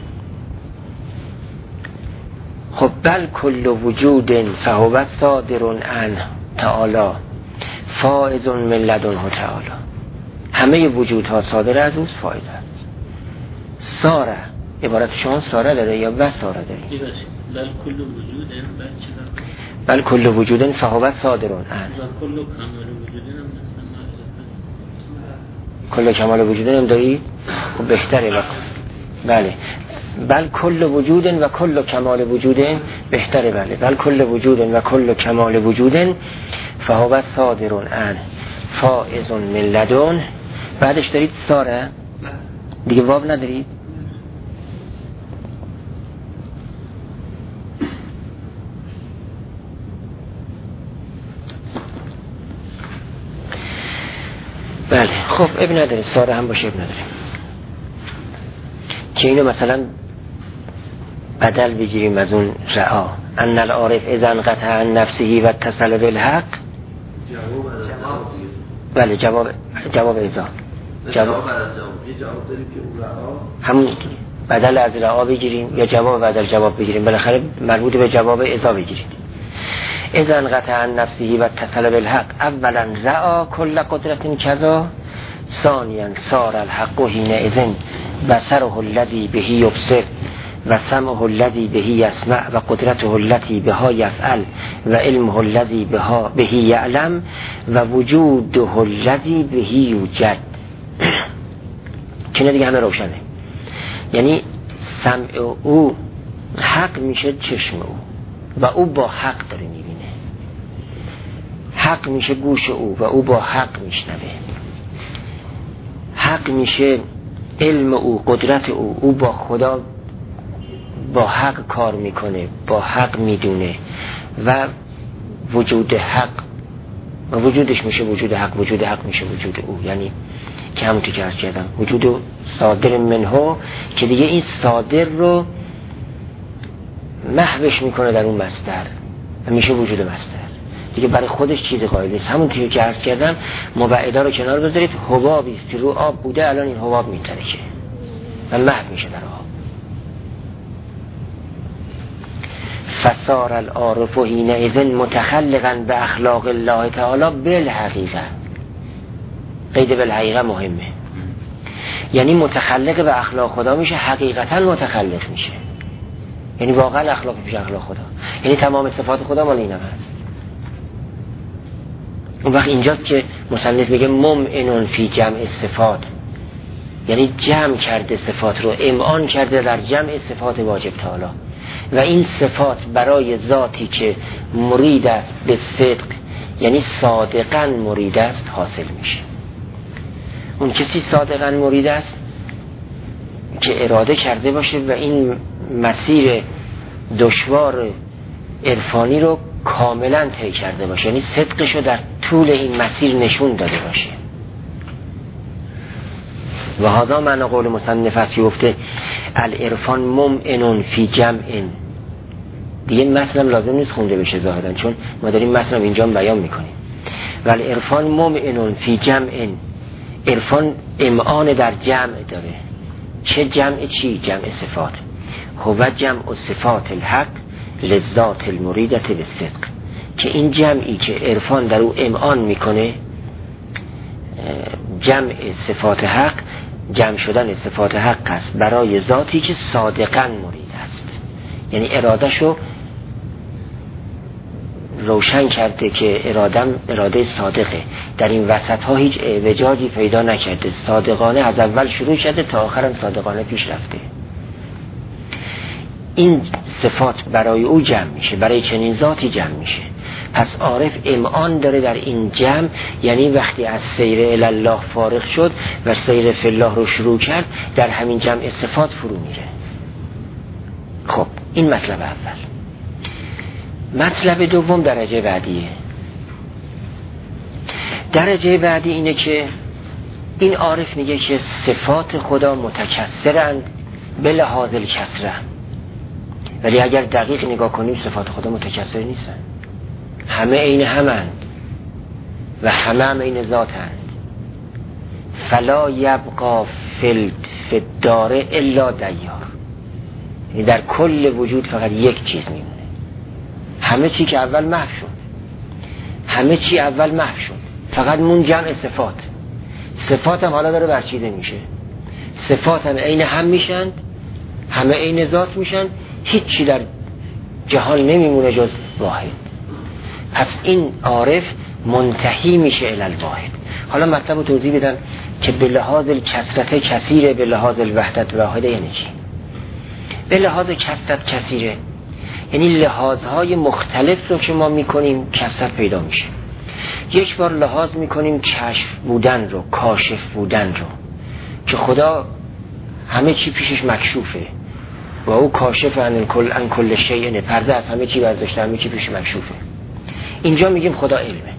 خب بل کل وجود فهو صادر عنه تعالی فائز من لدنه تعالی. همه وجودها صادر از اوست، فائز است. ساره عبارت شما ساره داره یا و ساره داره؟ بل کل وجود بل کل وجود فهو صادر عنه. کل کمال وجود هم داری؟ خب بهتره. بله بل کل وجود و کل کمال وجود بهتره. بله بل کل وجود و کل کمال وجود فهو صادر عنه فائز من لدن. بعدش دارید ساره دیگه، واب ندارید؟ بله خب ابن نداره، ساره هم باشه ابن نداره که اینو مثلا بدل بگیریم از اون رعا. ان العارف اذا انقطع عن نفسه و اتصل بالحق. بله جواب ازا جواب همون بدل از رعا بگیریم یا جواب بدل جواب بگیریم، بالاخره مربوط به جواب ازا بگیریم. اذا انقطع عن نفسه و اتصل بالحق اولا رعا کل قدرت کذا ثانیا صار الحق حینئذ بصره الذی به یبصر و سمعه الذی به یسمع و قدرته التي بها یفعل و علمه الذی به یعلم و وجوده الذی به یوجد. که دیگه همه روشنه. یعنی سمع او حق میشه چشم او و او با حق داره میبینه، حق میشه گوش او و او با حق میشنوه، حق میشه علم او، قدرت او با خدا با حق کار میکنه، با حق میدونه و وجود حق و وجودش میشه وجود حق، وجود حق میشه وجود او. یعنی که همونطور که عرض کردم وجود صادر منه که دیگه این صادر رو محوش میکنه در اون مصدر و میشه وجود مصدر دیگه، برای خودش چیز قائل نیست. همونطور که عرض کردم مبعدا رو کنار بذارید، حبابی است که رو آب بوده الان این حباب میترکه و محو میشه در آب. فصار العارف حینئذ متخلقا به اخلاق الله تعالی بالحقیقه. قید بالحقیقه مهمه، یعنی متخلق به اخلاق خدا میشه، حقیقتا متخلق میشه، یعنی واقعا اخلاق پیش اخلاق خدا، یعنی تمام صفات خدا مال اینم هست. اون وقت اینجاست که مصنف میگه ممعنون فی جمع صفات، یعنی جمع کرده صفات رو، امعان کرده در جمع صفات واجب تعالی، و این صفات برای ذاتی که مرید است به صدق، یعنی صادقاً مرید است، حاصل میشه. اون کسی صادقاً مرید است که اراده کرده باشه و این مسیر دشوار عرفانی رو کاملا طی کرده باشه، یعنی صدقش رو در طول این مسیر نشون داده باشه. و هذا معنی قول مصنف است که گفته العرفان ممعنون فی جمع. دیگه متنم لازم نیست خونده بشه ظاهرا، چون ما داریم متنم اینجا بیان میکنیم. ولی عرفان ممعنون فی جمع، عرفان امعان در جمع داره. چه جمع؟ چی؟ جمع صفات. هو جمع صفات الحق لذات المریدت بالصدق، که این جمعی که عرفان در او امعان میکنه، جمع صفات حق، جمع شدن صفات حق است برای ذاتی که صادقاً مرید است، یعنی ارادهشو روشن کرده که اراده صادقه، در این وسط ها هیچ اعوجاجی پیدا نکرده، صادقانه از اول شروع شده تا آخرم صادقانه پیش رفته. این صفات برای او جمع میشه، برای چنین ذاتی جمع میشه. پس عارف امعان داره در این جمع، یعنی وقتی از سیر الله فارغ شد و سیر فی الله رو شروع کرد، در همین جمع صفات فرو میره. خب این مطلب اول. مطلب دوم درجه بعدیه. درجه بعدی اینه که این عارف میگه که صفات خدا متکثرند به لحاظ الکثره، ولی اگر دقیق نگاه کنیم صفات خدا متکثر نیستن، همه عین همند و همه عین ذاتند. فلا یبقى فی الدار الا دیار، یعنی در کل وجود فقط یک چیز میمونه. همه چی که اول محو شد، همه چی اول محو شد، فقط مون جمع صفات. صفات هم حالا داره برچیده میشه، صفات هم عین هم میشن، همه عین ذات میشن، هیچ چی در جهان نمیمونه جز واحد. پس این عارف منتهی میشه الی الواحد. حالا مطلب رو توضیح بدم که به لحاظ کثرت کثیره، به لحاظ الوحدت واحده یعنی چی؟ به لحاظ کثرت کثیره یعنی لحاظهای مختلف رو که ما میکنیم کثرت پیدا میشه. یک بار لحاظ میکنیم کشف بودن رو، کاشف بودن رو، که خدا همه چی پیشش مکشوفه و او کاشف عن کل شیء، پرده از همه چی برداشته، همه چی پیشش مکشوفه. اینجا میگیم خدا علمه،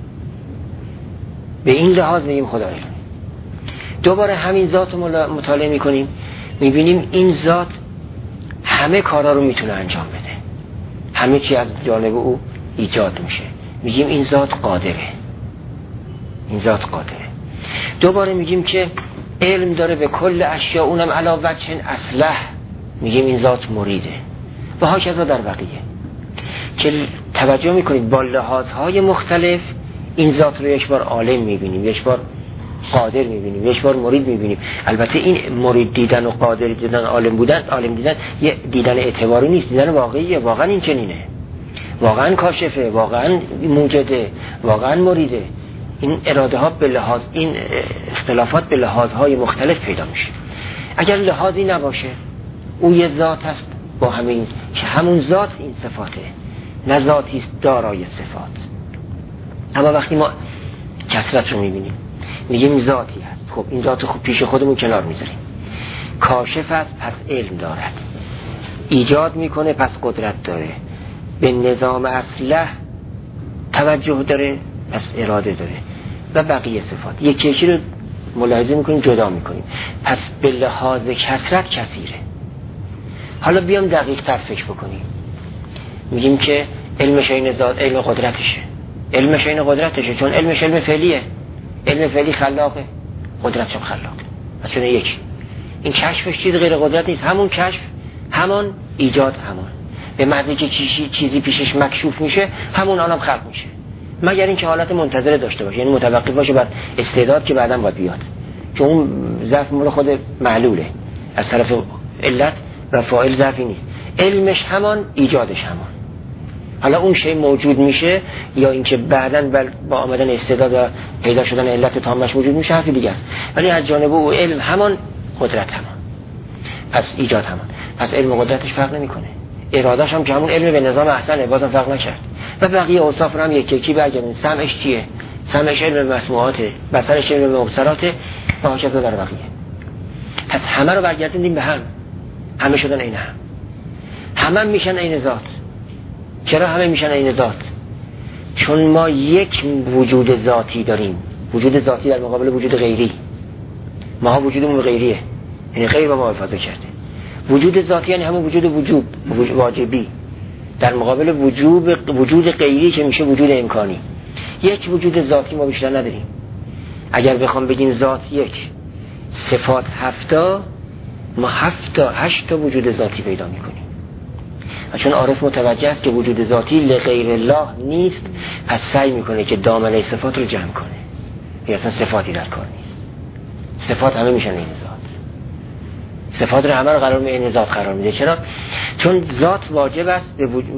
به این لحاظ میگیم خدا علمه. دوباره همین ذات رو مطالعه میکنیم، میبینیم این ذات همه کارا رو میتونه انجام بده، همه چی از جانب او ایجاد میشه، میگیم این ذات قادره، این ذات قادره. دوباره میگیم که علم داره به کل اشیا، اونم علی وجه اصلح، میگیم این ذات مریده. و هاکذا در بقیه که توجه میکنید با لحاظهای مختلف این ذات رو یک بار عالم میبینیم، یک بار قادر میبینیم، یک بار مرید میبینیم. البته این مرید دیدن و قادر دیدن، عالم دیدن یه دیدن اعتباری نیست، دیدن واقعیه. واقعا این چنینه، واقعا کاشفه، واقعا موجده، واقعا مریده. این اراده ها به لحاظ، این اختلافات به لحاظهای مختلف پیدا میشه. اگر لحاظی نباشه، او یه ذات هست با همین که همون ذات این صفاته، نه ذاتی است دارای صفات. اما وقتی ما کثرت رو میبینیم میگیم ذاتی هست، خب این ذات خوب پیش خودمون کنار میذاریم. کاشف است پس علم دارد، ایجاد میکنه پس قدرت داره، به نظام اصله توجه داره پس اراده داره، و بقیه صفات یکی یکی رو ملاحظه میکنیم، جدا میکنیم. پس به لحاظ کثرت کثیره. حالا بیام دقیق تر فکر بکنیم، میگیم که علمش این ذات، علم قدرتشه، علمش این قدرتشه، چون علمش علم فعلیه، علم فعلی خلاقه، قدرتش هم خلاقه. اصلا یک این کشفش چیز غیر قدرت نیست، همون کشف، همان ایجاد، همان. به محضی که چیزی پیشش مکشوف میشه همون آنم خلق میشه، مگر اینکه حالت منتظره داشته باشه، یعنی متوقف باشه بر استعداد که بعداً باید بیاد، چون اون ضعف مال خود معلوله از طرف علت و فاعل ضعفی نیست. علمش همان، ایجادش همان. حالا اون شی موجود میشه یا اینکه بعداً با آمدن استعداد و پیدا شدن علت تامش وجود میشه حرف دیگه است، ولی از جانب او علم همان، قدرت همان، پس ایجاد همان. پس علم و قدرتش فرق نمیکنه. ارادهش هم که همون علم به نظام احسنه، بازم فرق نکرد. و بقیه اوصاف رو هم یکی برگردین. سمعش چیه؟ سمعش علم به مسموعاته، بصرش علم به مبصراته و هاکذا در بقیه. پس همه رو برگردوندیم به هم، همه شدن عین هم، همه میشن عین ذات. چرا همه میشن عین ذات؟ چون ما یک وجود ذاتی داریم، وجود ذاتی در مقابل وجود غیری. ما وجودمون غیریه، یعنی غیر با ما حفاظت کرده. وجود ذاتی یعنی همون وجود واجبی در مقابل وجود غیری که میشه وجود امکانی. یک وجود ذاتی ما بیشتر نداریم. اگر بخوام بگیم ذات یک، صفات 7، ما 8 تا وجود ذاتی پیدا میکنیم. و چون عارف متوجه است که وجود ذاتی لغیر الله نیست، پس سعی میکنه که دامنه صفات رو جمع کنه. یا اصلا صفاتی در کار نیست، صفات همه میشن این ذات. صفات رو همه رو قرار میده این ذات قرار میده. چرا؟ چون ذات واجب است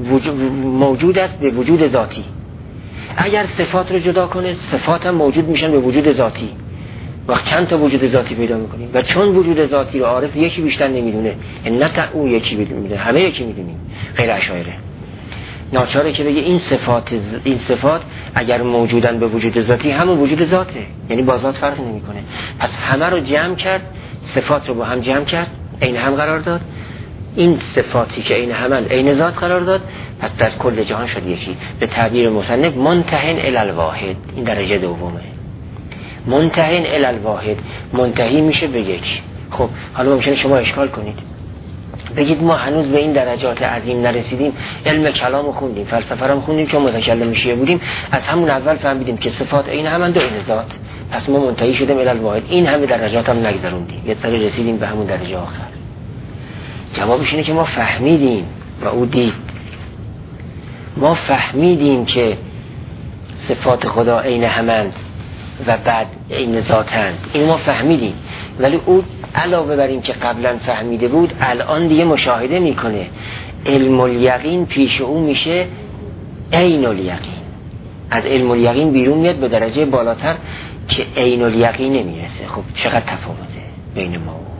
موجود است به وجود ذاتی. اگر صفات رو جدا کنه، صفات هم موجود میشن به وجود ذاتی. وقت چند تا وجود ذاتی پیدا میکنیم و چون وجود ذاتی رو عارف یکی بیشتر نمیدونه، نه تا اون یکی میدونه، همه یکی میدونیم غیر اشاعره. ناچاره که بگه این صفات اگر موجودن به وجود ذاتی همون وجود ذاته، یعنی با ذات فرق نمیکنه. پس همه رو جمع کرد، صفات رو با هم جمع کرد، عین هم قرار داد. این صفاتی که عین همن عین ذات قرار داد، پس در کل جهان شد یکی. به تعبیر مصنف منتهن الی الواحد، این درجه دومه. منتهن الی الواحد، منتهی میشه به یک. خب حالا ممکنه شما اشکال کنید، بگید ما هنوز به این درجات عظیم نرسیدیم. علم کلام رو خوندیم، فلسفه رو خوندیم، چون متکلم شیعه بودیم از همون اول فهمیدیم که صفات عین همند و عین ذات، پس ما منتهی شدیم الی الواحد. این همه درجات هم نگذروندیم، یه سری رسیدیم به همون درجه آخر. جوابش اینه که ما فهمیدیم و او دید. ما فهمیدیم که صفات خدا عین همند و بعد عین ذاتند، این ما فهمیدیم، ولی او علاوه بر این که قبلا فهمیده بود الان دیگه مشاهده میکنه. علم الیقین پیش او میشه عین الیقین، از علم الیقین بیرون میاد به درجه بالاتر که عین الیقین نمیرسه. خب چقدر تفاوته بین ما و او.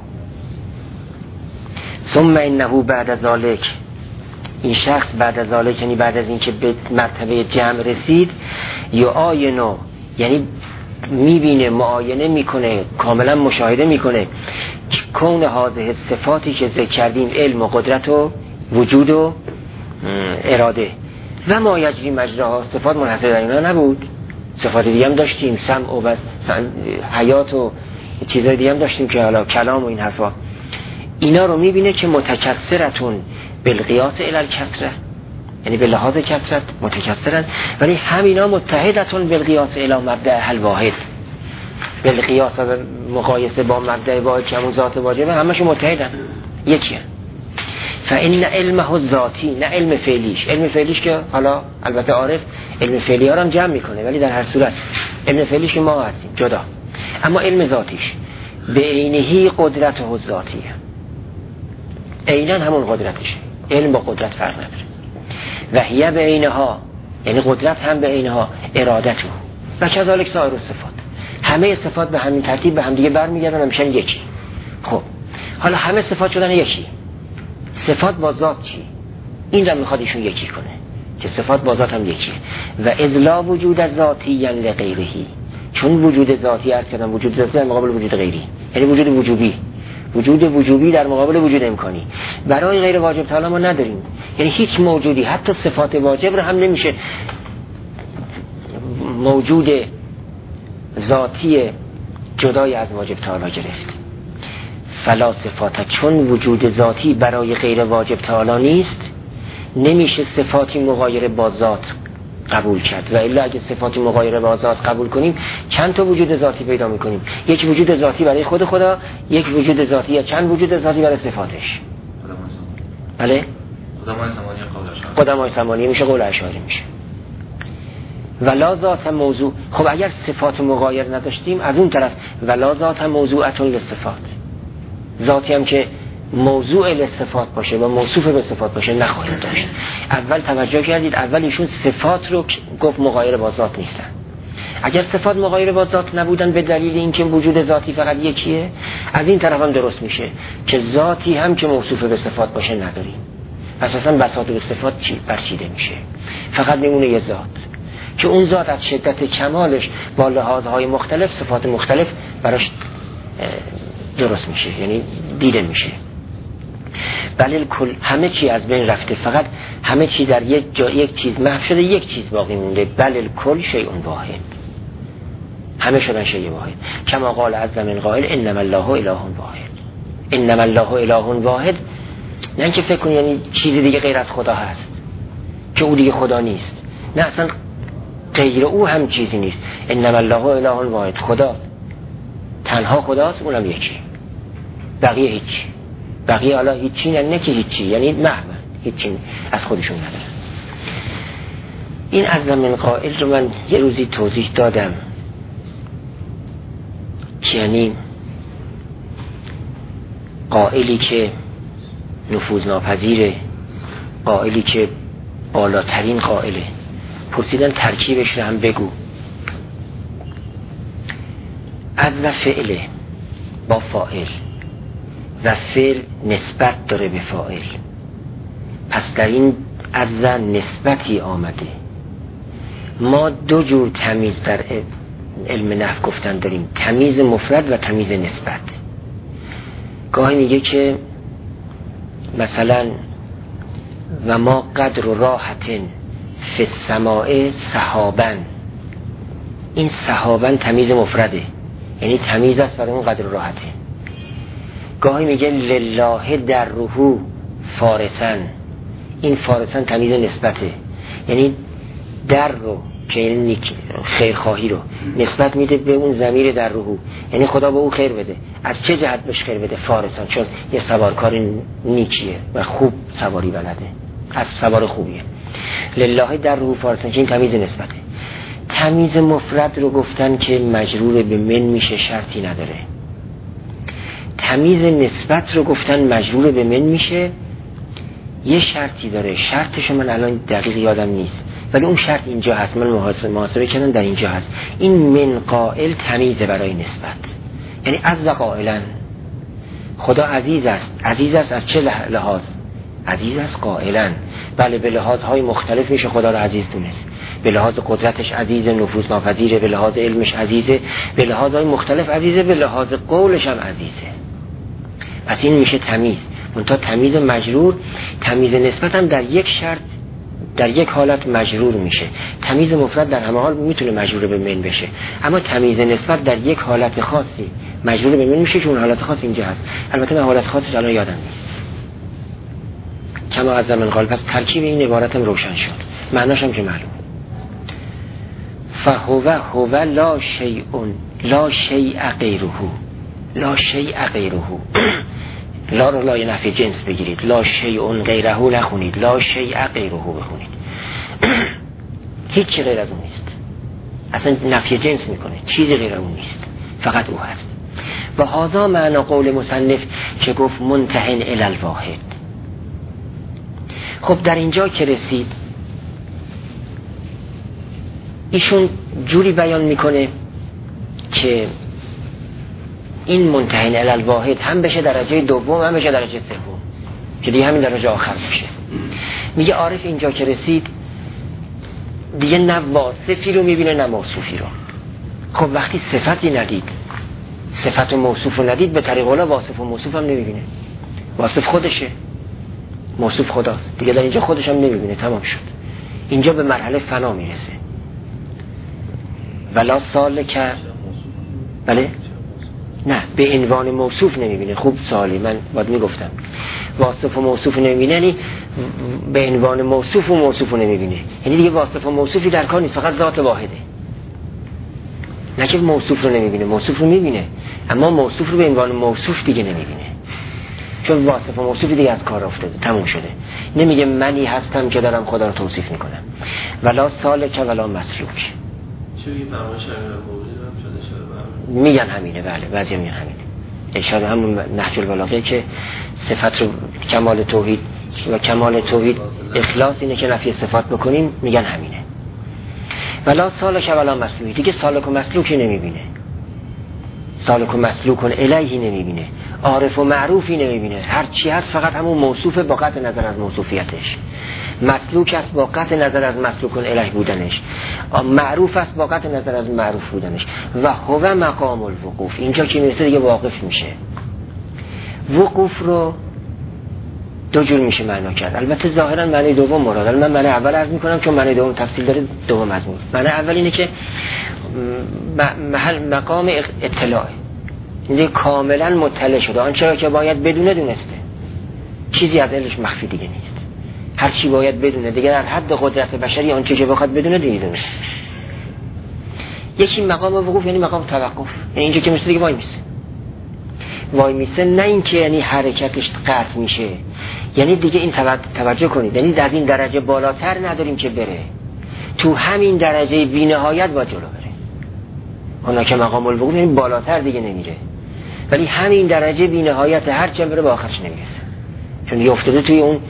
ثم انه بعد از ذالک، این شخص بعد از ذالک یعنی بعد از این که به مرتبه جمع رسید، یعاینو یعنی میبینه، معاینه میکنه، کاملا مشاهده میکنه کون هذه صفاتی که ذکر کردیم، علم و قدرت و وجود و اراده و ما یجری مجراها. صفات منحصر در اینا نبود، صفات دیگه هم داشتیم، سمع و حیات و چیزای دیگه هم داشتیم که حالا کلام و این حرفا. اینا رو میبینه که متکثرتون بالقیاس الی الکثره، یعنی به لحاظ کثرت متکثرن، ولی همینا متحدتون بالقیاس الی مبدأ الواحد، بالقیاس و مقایسه با مبدأ واحد که همون ذات واجبه، همشون متحدن، یکیه. فإن علمه ذاتی، نه علم فعلیش. علم فعلیش که حالا البته عارف علم فعلی ها رو هم جمع میکنه، ولی در هر صورت علم فعلیش که ما هستیم جدا، اما علم ذاتیش به عینهی قدرته ذاتیه، عیناً همون قدرتشه. علم با قدرت فرق نداره. و هی به عینها، یعنی قدرت هم به عینها ارادته و کذالک سایر الصفات. همه صفات به همین ترتیب به هم دیگه برمیگردن و میشن یکی. خب حالا همه صفات شدن یکی، صفات با ذات چی؟ این را میخواد ایشون یکی کنه که صفات با ذات هم یکیه. و اذلا وجود ذاتی یعنی لغیرهی، چون وجود ذاتی عرض کردم وجود ذاتی در مقابل وجود غیری، یعنی وجود وجوبی، وجود وجوبی در مقابل وجود امکانی. برای غیر واجب تعالی ما نداریم، یعنی هیچ موجودی حتی صفات واجب رو هم نمیشه موجود ذاتی جدای از واجب تعالی گرفت. فلا صفات، چون وجود ذاتی برای غیر واجب تعالی نیست، نمیشه صفاتی مغایر با ذات قبول کرد. و الا اگه صفاتی مغایر با ذات قبول کنیم چند تا وجود ذاتی پیدا میکنیم، یک وجود ذاتی برای خود خدا، یک وجود ذاتی یا چند وجود ذاتی برای صفاتش. بله؟ خدا ما زمانی قدمای ثمانیه میشه، قول اشعری میشه. ولا ذات موضوع. خب اگر صفات مغایر نداشتیم، از اون طرف ولا ذات موضوعه للصفات، ذاتی هم که موضوع للصفات باشه و موصوف به صفات باشه نخواهیم داشت. اول توجه کردید، اول ایشون صفات رو گفت مغایر با ذات نیستن. اگر صفات مغایر با ذات نبودن به دلیل اینکه وجود ذاتی فقط یکیه، از این طرف هم درست میشه که ذاتی هم که موصوف به صفات باشه نداریم. پس اصلا بساط به صفات برچیده میشه، فقط میمونه یه ذات که اون ذات از شدت کمالش با لحاظهای مختلف صفات مختلف براش درست میشه، یعنی دیده میشه. بله کل همه چی از بین رفته، فقط همه چی در یک جا یک چیز محو شده، یک چیز باقی مونده. بله کل شیء واحد، همه شدن شیء واحد. کما قال عز من قائل انما الله اله واحد. انما الله اله واحد، نه اینکه فکر کنی یعنی چیزی دیگه غیر از خدا هست که او دیگه خدا نیست، نه اصلا غیر او هم چیزی نیست. انما الله اله واحد، خدا تنها خداست، اونم یکی، بقیه هیچی. بقیه حالا هیچی نه که هیچی، یعنی محو هیچی از خودشون نداره. این از من قائل رو من یه روزی توضیح دادم که یعنی قائلی که نفوذ ناپذیره، قائلی که بالاترین قائله. پرسیدن ترکیبش رو هم بگو. از و فعله با فاعل و فعل نسبت داره به فاعل، پس در این از نسبتی آمده. ما دو جور تمیز در علم نحو گفتن داریم، تمیز مفرد و تمیز نسبت. گاهی میگه که مثلا و ما قدر راحت فی السماء سحابن، این سحابن تمیز مفرده، یعنی تمیز است برای اون قدر راحته. گاهی میگه لله در روحو فارسن، این فارسن تمیز نسبته، یعنی در رو که یعنی خیرخواهی رو نسبت میده به اون ضمیر در روحو، یعنی خدا به او خیر بده. از چه جهت بهش خیر بده؟ فارسن، چون یه سوارکار نیکیه و خوب سواری بلده، از سوار خوبیه. لله در روحو فارسن که این تمیز نسبته. تمیز مفرد رو گفتن که مجرور به من میشه، شرطی نداره. تمیز نسبت رو گفتن مجرور به من میشه، یه شرطی داره، شرطش من الان دقیق یادم نیست ولی اون شرط اینجا هست، من محاسبه کردم در اینجا هست. این من قائل تمیزه برای نسبت، یعنی عز قائلا، خدا عزیز است. عزیز است از چه لحاظ؟ عزیز است قائلا. بله به لحاظهای مختلف میشه خدا رو عزیز دونست. به لحاظ قدرتش عزیز، نفوذ ناپذیره، به لحاظ علمش عزیزه، به لحاظهای مختلف عزیزه، به لحاظ قولش هم عزیزه. پس این میشه تمیز. منتها تمیز مجرور، تمیز نسبت هم در یک شرط، در یک حالت مجرور میشه. تمیز مفرد در همه حال میتونه مجرور به من بشه، اما تمیز نسبت در یک حالت خاصی مجرور به من میشه که اون حالت خاص اینجا هست. البته من حالت خاصش الان یادم نیست. کما از من قال، پس ترکیب این عبارتم روشن شد، معناش هم که معلوم. فهو لا شیء لا شیء غیره، لا شیء غیره. لا رو لای نفی جنس بگیرید، لا شیء غیره نخونید، لا شیء غیره بخونید. هیچی غیر از اون نیست، اصلا نفی جنس میکنه، چیزی غیر اون نیست، فقط او هست. و هذا معنا قول مصنف که گفت منتهن الی الواحد. خب در اینجا که رسید ایشون جوری بیان میکنه که این منتهن الی الواحد هم بشه درجه دوم هم بشه درجه سوم، که دیگه همین درجه آخر میشه. میگه عارف اینجا که رسید دیگه نه واصفی رو میبینه نه موصوفی رو. خب وقتی صفتی ندید، صفت و موصوف رو ندید، به طریق اولا واصف و موصوف هم نمیبینه. واصف خودشه، موصوف خداست، دیگه در اینجا خودش هم نمیبینه، تمام شد. اینجا به مرحله فنا میرسه. ولا سالک، بله نه به عنوان موصوف نمیبینه. خوب سوالی، من باید میگفتم واصف و موصوف نمیبینه، یعنی به عنوان موصوف و موصوف نمیبینه، یعنی دیگه واصف و موصوفی در کار نیست، فقط ذات واحده. نه که موصوف رو نمیبینه، موصوف رو میبینه، اما موصوف رو به عنوان موصوف دیگه نمیبینه، چون واصف و موصوف دیگه از کار افتاده، تموم شده. نمیگه منی هستم که دارم خدا رو توصیف میکنم. ولا سالک ولا مسلوک. میگن همینه، بله بعضی میگن همینه. اشاره همون نهج البلاغه که صفت رو کمال توحید و کمال توحید اخلاص اینه که نفی صفات بکنیم، میگن همینه. ولا سالک ولا مسلوک، دیگه سالک و مسلوکی نمیبینه. سالک و مسلوکون الیهی نمیبینه، عارف و معروفی نمیبینه. هر چی هست فقط همون موصوف با قطع نظر از موصوفیتش. مسلوک است با قطع نظر از مسلوکون الیه بودنش، معروف است با قطع نظر از معروف بودنش. و هو مقام الوقوف، اینجا که میرسه دیگه واقف میشه. وقوف رو دو جور میشه معنا کرد. البته ظاهرا معنی دوم مراد، من معنی اول عرض میکنم چون معنی دوم تفصیل داره، دوم مضمون. معنی اول اینه که محل مقام اطلاع، اینه کاملا مطلع شده، آنچه که باید بدونه دونسته، چیزی از علمش مخفی دیگه نیست. هر چی باید بدونه دیگه در حد قدرت بشری آنچه که بخواد بدونه دیگه دونسته. یکی مقام وقوف یعنی مقام توقف، یعنی اینجا که میشه دیگه وای میسه، نه اینکه یعنی حرکتش قطع میشه، یعنی دیگه این توجه کنید، یعنی از این درجه بالاتر نداریم که بره، تو همین درجه بی‌نهایت با جلو بره. اونا که مقام الوقوف یعنی بالاتر دیگه نمیره، ولی همین درجه بی‌نهایت هر چه بره با آخرش نمیرسه، چون دیگه افتاده توی اون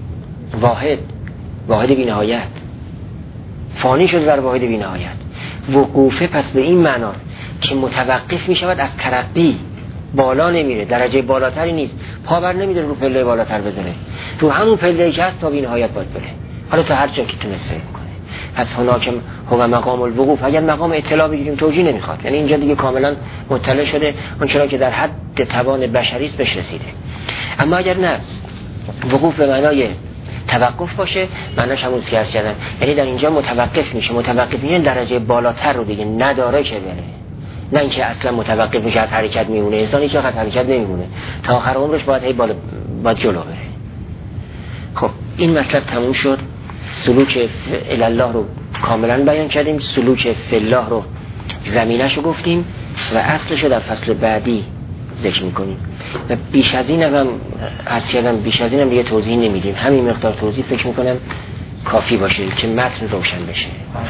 واحد بی‌نهایت، فانی شده در واحد بی‌نهایت. وقوفه پس به این معناست که متوقف میشود از ترقی، بالا نمیره، درجه بالاتری نیست، پا بر نمیده رو پله بالاتر بزنه، تو همون پله‌ای که هست تا بی‌نهایت باید بره، حالا تا هر جا که تونسته میکنه. پس هناک هو مقام الوقوف. اگر مقام اطلاع بگیریم توجیه نمیخواد، یعنی اینجا دیگه کاملا مطلع شده، اونچرا که در حد توان بشری است بهش رسیده. اما اگر نه وقوف به معنای توقف باشه، معناش همون که عرض کردم، یعنی در اینجا متوقف میشه. متوقف میشه درجه بالاتر رو دیگه نداره که بره، نه اینکه اصلا متوقف میشه از حرکت میمونه. انسانی که از حرکت نمیمونه تا آخر عمرش باید هی باید جلو بره. خب این مطلب تموم شد. سلوک الله رو کاملا بیان کردیم، سلوک فی الله رو زمینش رو گفتیم و اصلش رو در فصل بعدی ذکر میکنیم و بیش از این هم بیش از این هم دیگه توضیح نمیدیم. همین مقدار توضیح فکر میکنم کافی باشه که متن روشن بشه.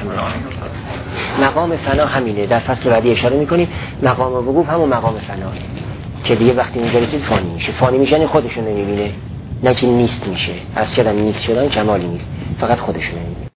مقام فنا همینه، در فصل بعدی اشاره میکنیم. مقام وقوف همون مقام فناه که دیگه وقتی میذاره چیز فانی میشه یعنی خودشون نمیبینه، نه که نیست میشه. از چرا نیست شدن کمالی نیست، فقط خودشون نمیبینه.